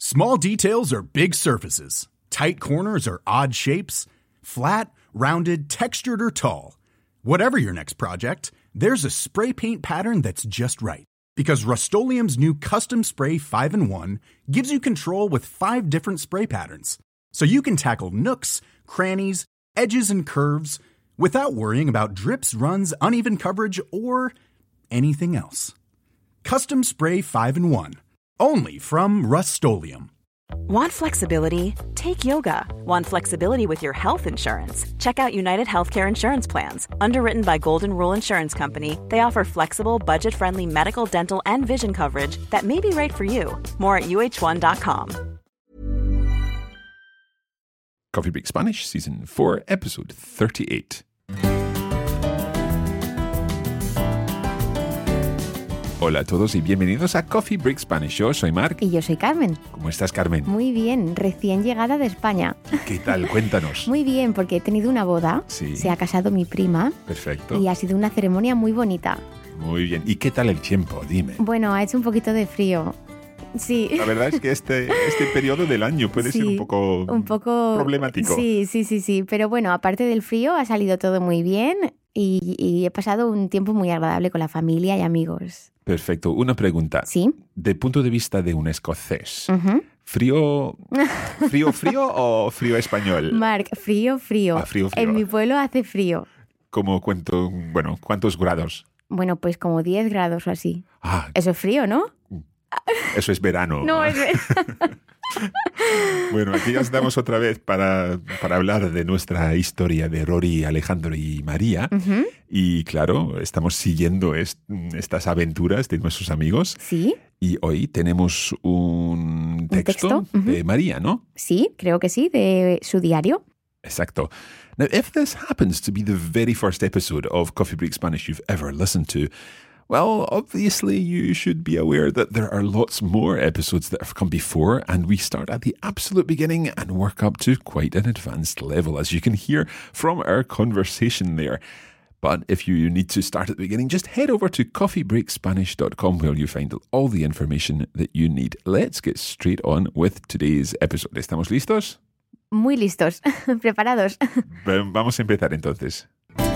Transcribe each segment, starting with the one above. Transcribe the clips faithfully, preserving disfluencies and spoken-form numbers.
Small details are big surfaces. Tight corners are odd shapes. Flat, rounded, textured, or tall. Whatever your next project, there's a spray paint pattern that's just right. Because Rust-Oleum's new Custom Spray five in one gives you control with five different spray patterns. So you can tackle nooks, crannies, edges, and curves without worrying about drips, runs, uneven coverage, or anything else. Custom Spray five in one. Only from Rust-Oleum. Want flexibility? Take yoga. Want flexibility with your health insurance? Check out United Healthcare Insurance Plans. Underwritten by Golden Rule Insurance Company, they offer flexible, budget-friendly medical, dental, and vision coverage that may be right for you. More at U H one dot com. Coffee Break Spanish, Season four, Episode thirty-eight. Hola a todos y bienvenidos a Coffee Break Spanish. Yo soy Marc. Y yo soy Carmen. ¿Cómo estás, Carmen? Muy bien, recién llegada de España. ¿Qué tal? Cuéntanos. Muy bien, porque he tenido una boda. Sí. Se ha casado mi prima. Perfecto. Y ha sido una ceremonia muy bonita. Muy bien. ¿Y qué tal el tiempo? Dime. Bueno, ha hecho un poquito de frío. Sí. La verdad es que este, este periodo del año puede sí, ser un poco, un poco problemático. Sí, sí, sí, sí. Pero bueno, aparte del frío, ha salido todo muy bien y, y he pasado un tiempo muy agradable con la familia y amigos. Perfecto. Una pregunta. Sí. De punto de vista de un escocés, Uh-huh. ¿frío, frío, frío o frío español? Marc, frío, frío. Ah, frío, frío. En mi pueblo hace frío. ¿Cómo cuánto, bueno, cuántos grados? Bueno, pues como diez grados o así. Ah, Eso es frío, ¿no? eso es verano. No, es Bueno, aquí ya estamos otra vez para, para hablar de nuestra historia de Rory, Alejandro y María. Uh-huh. Y claro, estamos siguiendo est- estas aventuras de nuestros amigos. Sí, Y hoy tenemos un texto, texto? Uh-huh. de María, ¿no? sí, creo que sí, de su diario. Exacto. Now, if this happens to be the very first episode of Coffee Break Spanish you've ever listened to, well, obviously you should be aware that there are lots more episodes that have come before, and we start at the absolute beginning and work up to quite an advanced level, as you can hear from our conversation there. But if you need to start at the beginning, just head over to coffee break spanish dot com where you find all the information that you need. Let's get straight on with today's episode. ¿Estamos listos? Muy listos, preparados. Vamos a empezar entonces.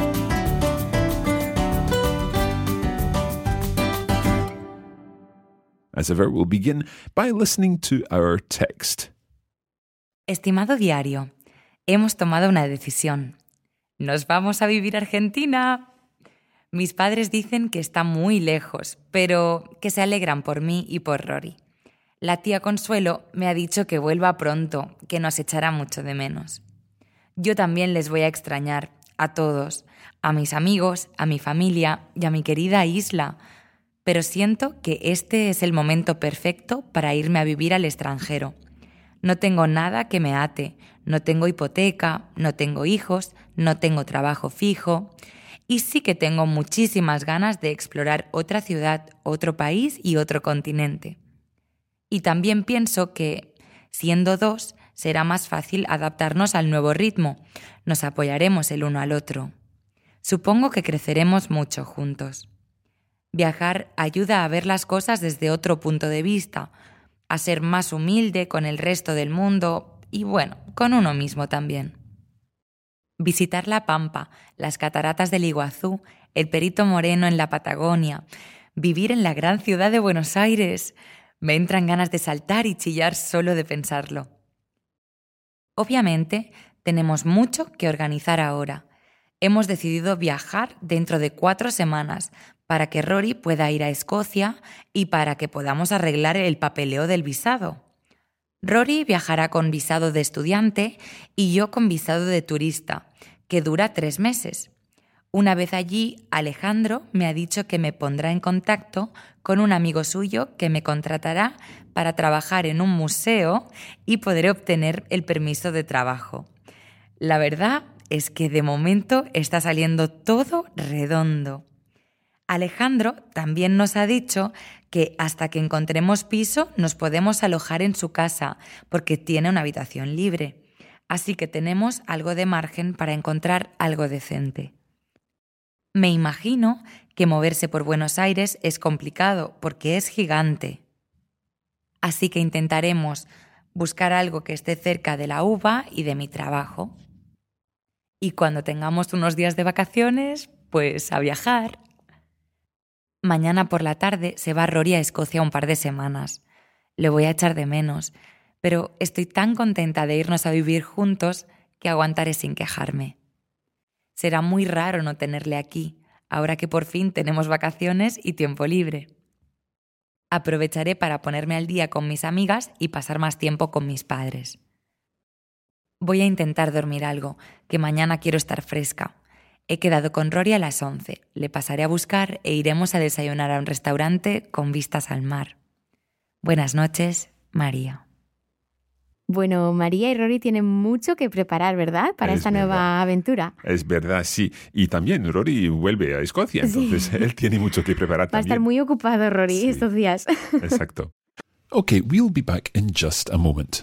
As ever, we'll begin by listening to our text. Estimado diario, hemos tomado una decisión. Nos vamos a vivir a Argentina. Mis padres dicen que está muy lejos, pero que se alegran por mí y por Rory. La tía Consuelo me ha dicho que vuelva pronto, que nos echará mucho de menos. Yo también les voy a extrañar, a todos, a mis amigos, a mi familia y a mi querida isla. Pero siento que este es el momento perfecto para irme a vivir al extranjero. No tengo nada que me ate, no tengo hipoteca, no tengo hijos, no tengo trabajo fijo y sí que tengo muchísimas ganas de explorar otra ciudad, otro país y otro continente. Y también pienso que, siendo dos, será más fácil adaptarnos al nuevo ritmo, nos apoyaremos el uno al otro. Supongo que creceremos mucho juntos. Viajar ayuda a ver las cosas desde otro punto de vista, a ser más humilde con el resto del mundo y, bueno, con uno mismo también. Visitar La Pampa, las cataratas del Iguazú, el Perito Moreno en la Patagonia, vivir en la gran ciudad de Buenos Aires. Me entran ganas de saltar y chillar solo de pensarlo. Obviamente, tenemos mucho que organizar ahora. Hemos decidido viajar dentro de cuatro semanas para que Rory pueda ir a Escocia y para que podamos arreglar el papeleo del visado. Rory viajará con visado de estudiante y yo con visado de turista, que dura tres meses. Una vez allí, Alejandro me ha dicho que me pondrá en contacto con un amigo suyo que me contratará para trabajar en un museo y podré obtener el permiso de trabajo. La verdad es que de momento está saliendo todo redondo. Alejandro también nos ha dicho que hasta que encontremos piso nos podemos alojar en su casa porque tiene una habitación libre. Así que tenemos algo de margen para encontrar algo decente. Me imagino que moverse por Buenos Aires es complicado porque es gigante. Así que intentaremos buscar algo que esté cerca de la uva y de mi trabajo. Y cuando tengamos unos días de vacaciones, pues a viajar. Mañana por la tarde se va Rory a Escocia un par de semanas. Le voy a echar de menos, pero estoy tan contenta de irnos a vivir juntos que aguantaré sin quejarme. Será muy raro no tenerle aquí, ahora que por fin tenemos vacaciones y tiempo libre. Aprovecharé para ponerme al día con mis amigas y pasar más tiempo con mis padres. Voy a intentar dormir algo, que mañana quiero estar fresca. He quedado con Rory a las once. Le pasaré a buscar e iremos a desayunar a un restaurante con vistas al mar. Buenas noches, María. Bueno, María y Rory tienen mucho que preparar, ¿verdad? Para Es esta verdad. nueva aventura. Es verdad, sí. Y también Rory vuelve a Escocia, entonces Sí. él tiene mucho que preparar Va a también. estar muy ocupado Rory Sí. estos días. Exacto. Okay, we'll be back in just a moment.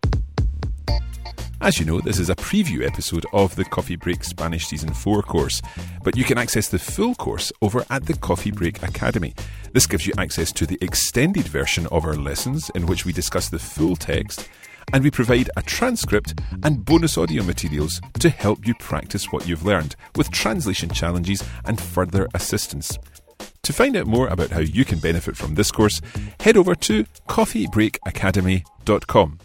As you know, this is a preview episode of the Coffee Break Spanish Season four course, but you can access the full course over at the Coffee Break Academy. This gives you access to the extended version of our lessons in which we discuss the full text, and we provide a transcript and bonus audio materials to help you practice what you've learned, with translation challenges and further assistance. To find out more about how you can benefit from this course, head over to coffee break academy dot com.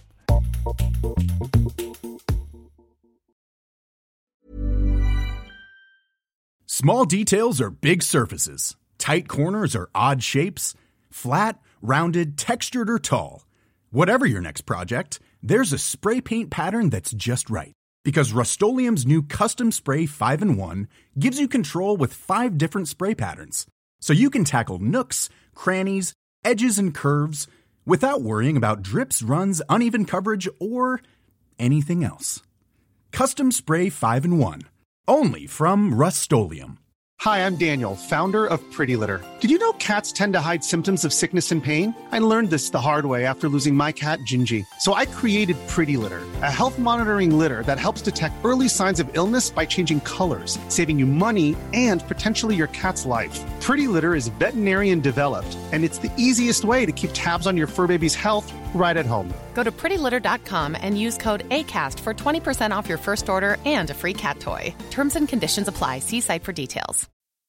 Small details are big surfaces. Tight corners are odd shapes. Flat, rounded, textured, or tall. Whatever your next project, there's a spray paint pattern that's just right. Because Rust-Oleum's new Custom Spray five in one gives you control with five different spray patterns. So you can tackle nooks, crannies, edges, and curves without worrying about drips, runs, uneven coverage, or anything else. Custom Spray five in one. Only from Rust-Oleum. Hi, I'm Daniel, founder of Pretty Litter. Did you know cats tend to hide symptoms of sickness and pain? I learned this the hard way after losing my cat, Gingy. So I created Pretty Litter, a health monitoring litter that helps detect early signs of illness by changing colors, saving you money and potentially your cat's life. Pretty Litter is veterinarian developed, and it's the easiest way to keep tabs on your fur baby's health right at home. Go to pretty litter dot com and use code ACAST for twenty percent off your first order and a free cat toy. Terms and conditions apply. See site for details.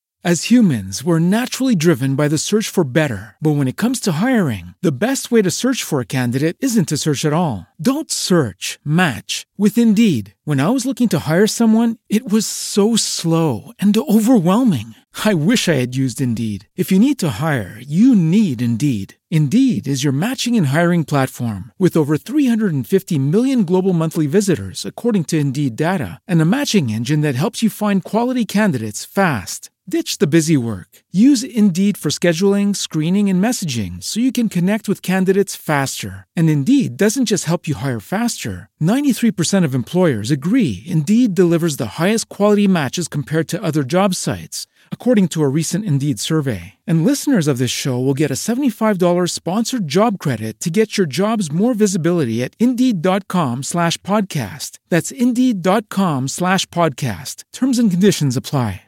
As humans, we're naturally driven by the search for better. But when it comes to hiring, the best way to search for a candidate isn't to search at all. Don't search, match with Indeed. When I was looking to hire someone, it was so slow and overwhelming. I wish I had used Indeed. If you need to hire, you need Indeed. Indeed is your matching and hiring platform with over three hundred fifty million global monthly visitors, according to Indeed data, and a matching engine that helps you find quality candidates fast. Ditch the busy work. Use Indeed for scheduling, screening, and messaging so you can connect with candidates faster. And Indeed doesn't just help you hire faster. ninety-three percent of employers agree Indeed delivers the highest quality matches compared to other job sites, according to a recent Indeed survey. And listeners of this show will get a seventy-five dollars sponsored job credit to get your jobs more visibility at Indeed.com slash podcast. That's Indeed.com slash podcast. Terms and conditions apply.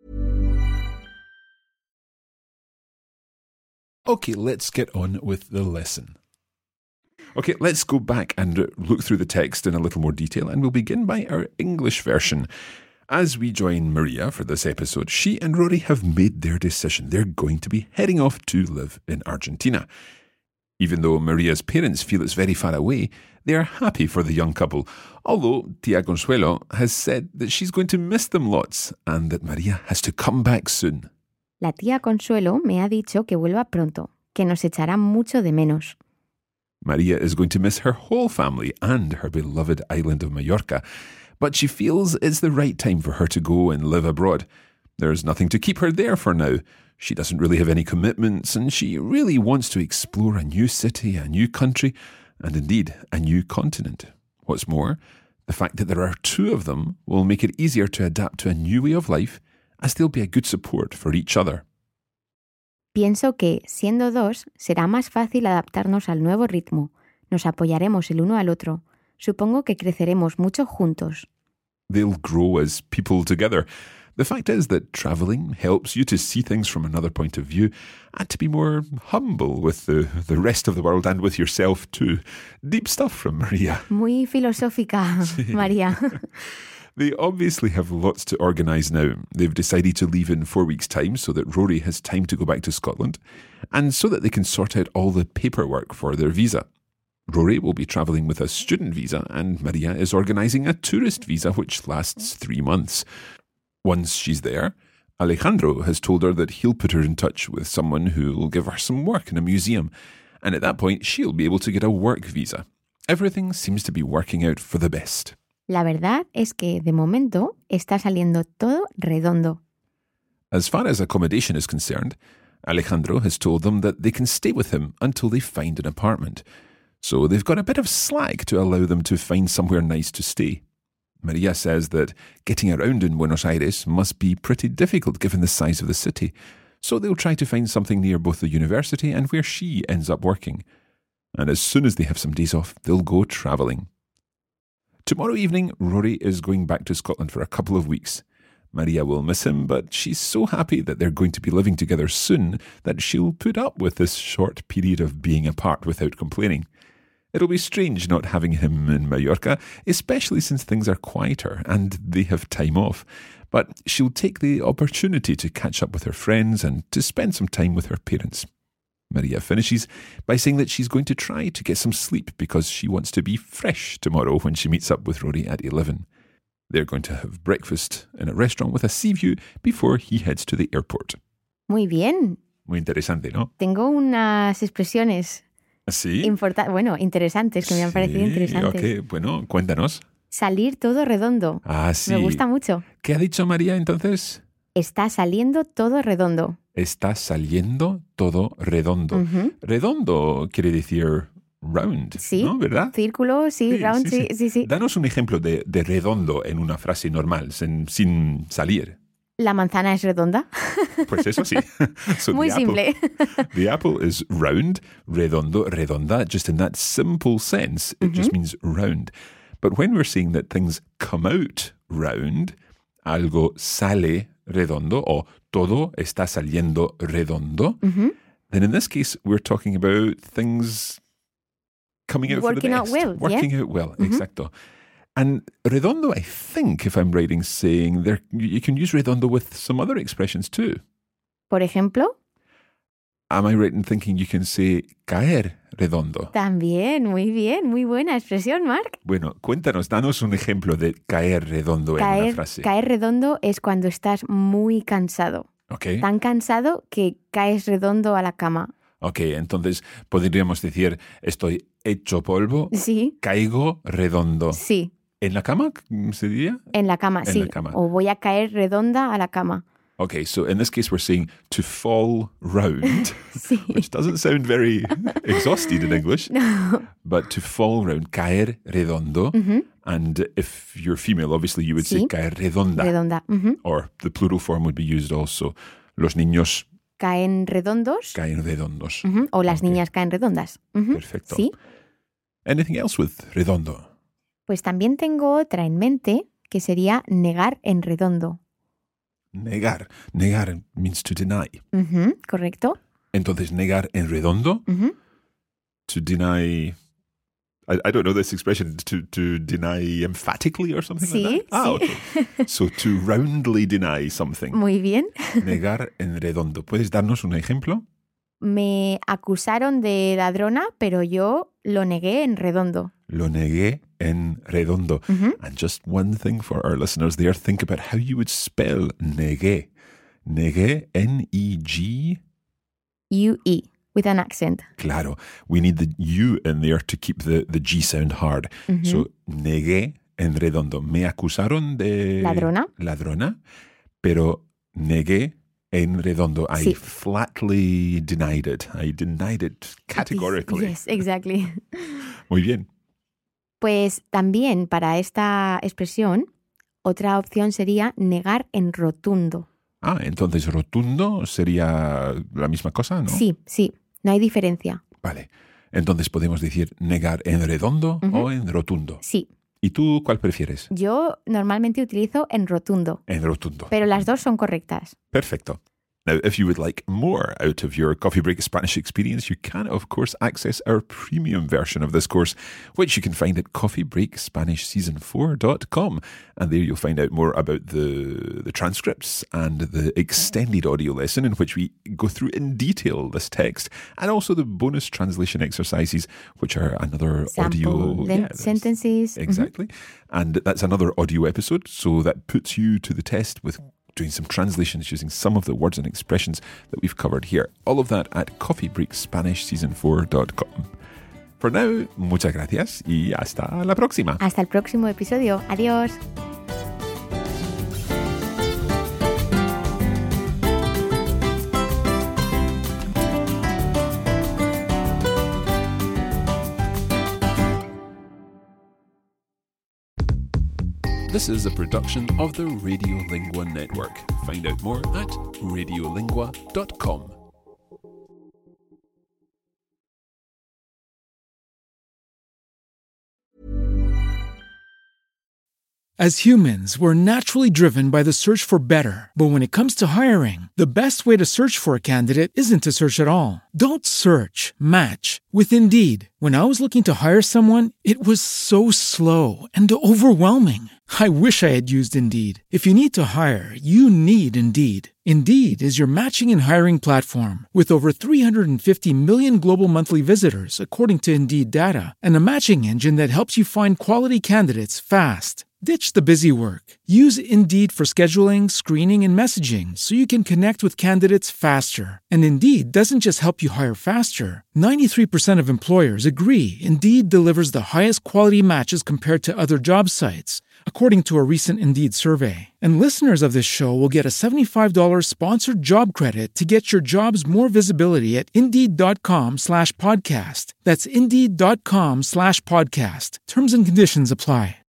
Okay, let's get on with the lesson. Okay, let's go back and look through the text in a little more detail, and we'll begin by our English version. As we join Maria for this episode, she and Rory have made their decision. They're going to be heading off to live in Argentina. Even though Maria's parents feel it's very far away, they are happy for the young couple, although Tia Consuelo has said that she's going to miss them lots and that Maria has to come back soon. La tía Consuelo me ha dicho que vuelva pronto, que nos echará mucho de menos. Maria is going to miss her whole family and her beloved island of Mallorca, but she feels it's the right time for her to go and live abroad. There's nothing to keep her there for now. She doesn't really have any commitments, and she really wants to explore a new city, a new country, and indeed a new continent. What's more, the fact that there are two of them will make it easier to adapt to a new way of life, as they'll be a good support for each other. Pienso que, siendo dos, será más fácil adaptarnos al nuevo ritmo. Nos apoyaremos el uno al otro. Supongo que creceremos mucho juntos. They'll grow as people together. The fact is that travelling helps you to see things from another point of view and to be more humble with the, the rest of the world and with yourself too. Deep stuff from Maria. Muy filosófica, María. They obviously have lots to organise now. They've decided to leave in four weeks' time so that Rory has time to go back to Scotland and so that they can sort out all the paperwork for their visa. Rory will be travelling with a student visa and Maria is organising a tourist visa which lasts three months. Once she's there, Alejandro has told her that he'll put her in touch with someone who will give her some work in a museum, and at that point she'll be able to get a work visa. Everything seems to be working out for the best. La verdad es que de momento está saliendo todo redondo. As far as accommodation is concerned, Alejandro has told them that they can stay with him until they find an apartment. So they've got a bit of slack to allow them to find somewhere nice to stay. Maria says that getting around in Buenos Aires must be pretty difficult given the size of the city, so they'll try to find something near both the university and where she ends up working. And as soon as they have some days off, they'll go travelling. Tomorrow evening, Rory is going back to Scotland for a couple of weeks. Maria will miss him, but she's so happy that they're going to be living together soon that she'll put up with this short period of being apart without complaining. It'll be strange not having him in Mallorca, especially since things are quieter and they have time off. But she'll take the opportunity to catch up with her friends and to spend some time with her parents. Maria finishes by saying that she's going to try to get some sleep because she wants to be fresh tomorrow when she meets up with Rory at eleven. They're going to have breakfast in a restaurant with a sea view before he heads to the airport. Muy bien. Muy interesante, ¿no? Tengo unas expresiones ¿Sí? Importa- bueno, interesantes, que me han Sí, parecido interesantes. ok, bueno, cuéntanos. Salir todo redondo. Ah, sí. Me gusta mucho. ¿Qué ha dicho María entonces? Está saliendo todo redondo. Está saliendo todo redondo. Ujú. Redondo quiere decir round, Sí. ¿no? ¿Verdad? Círculo, sí, round, sí, sí, sí. Danos un ejemplo de, de redondo en una frase normal, sin, sin salir. La manzana es redonda. Pues eso sí. So Muy the apple- simple. The apple is round, redondo, redonda. Just in that simple sense, it just means round. But when we're saying that things come out round, algo sale redondo, o todo está saliendo redondo, then in this case, we're talking about things coming out Working for the out best. well, yeah. Working out well, exacto. And redondo, I think, if I'm right in saying, there you can use redondo with some other expressions too. Por ejemplo, Am I right in thinking you can say caer redondo? también, muy bien, muy buena expresión, Marc. Bueno, cuéntanos, danos un ejemplo de caer redondo en una Caer, frase. caer redondo es cuando estás muy cansado. Ok, Tan cansado que caes redondo a la cama. ok, entonces podríamos decir estoy hecho polvo, Sí, caigo redondo. sí, ¿En la cama se diría? en la cama, En sí. la cama. O voy a caer redonda a la cama. Okay, so in this case we're saying to fall round, Sí. which doesn't sound very exhausted in English, but to fall round, caer redondo, and if you're female, obviously you would say Sí. caer redonda, Redonda. Ujú. or the plural form would be used also. Los niños Caen redondos. caen redondos. Ujú. O las Ok. niñas caen redondas. Ujú. Perfecto. Sí. Anything else with redondo? Pues también tengo otra en mente que sería negar en redondo. Negar. Negar means to deny. Ujú, ¿correcto? Entonces, negar en redondo, Ujú. to deny... I, I don't know this expression, to, to deny emphatically or something Sí, like that? Ah, sí. okay. So, to roundly deny something. Muy bien. Negar en redondo. ¿Puedes darnos un ejemplo? Me acusaron de ladrona, pero yo lo negué en redondo. Lo negué en redondo. Ujú. And just one thing for our listeners there, think about how you would spell negué. Negué, N E G. U E, with an accent. Claro, we need the U in there to keep the, the G sound hard. So, negué en redondo. Me acusaron de... Ladrona. Ladrona, pero negué en redondo. I Sí. flatly denied it. I denied it categorically. Yes, exactly. Muy bien. Pues también para esta expresión, otra opción sería negar en rotundo. Ah, entonces rotundo sería la misma cosa, ¿no? Sí, sí, no hay diferencia. Vale. Entonces podemos decir negar en redondo o en rotundo. Sí. ¿Y tú cuál prefieres? Yo normalmente utilizo en rotundo. En rotundo. Pero las dos son correctas. Perfecto. Now, if you would like more out of your Coffee Break Spanish experience, you can, of course, access our premium version of this course, which you can find at coffee break spanish season four dot com. And there you'll find out more about the, the transcripts and the extended audio lesson in which we go through in detail this text, and also the bonus translation exercises, which are another Sample audio... len- yeah, sentences. Exactly. Mm-hmm. And that's another audio episode, so that puts you to the test with doing some translations using some of the words and expressions that we've covered here. All of that at coffee break spanish season four dot com. For now, muchas gracias y hasta la próxima. Hasta el próximo episodio. Adiós. This is a production of the Radiolingua Network. Find out more at radiolingua dot com. As humans, we're naturally driven by the search for better. But when it comes to hiring, the best way to search for a candidate isn't to search at all. Don't search, match with Indeed. When I was looking to hire someone, it was so slow and overwhelming. I wish I had used Indeed. If you need to hire, you need Indeed. Indeed is your matching and hiring platform with over three hundred fifty million global monthly visitors, according to Indeed data, and a matching engine that helps you find quality candidates fast. Ditch the busy work. Use Indeed for scheduling, screening, and messaging so you can connect with candidates faster. And Indeed doesn't just help you hire faster. ninety-three percent of employers agree Indeed delivers the highest quality matches compared to other job sites, according to a recent Indeed survey. And listeners of this show will get a seventy-five dollars sponsored job credit to get your jobs more visibility at Indeed.com slash podcast. That's Indeed.com slash podcast. Terms and conditions apply.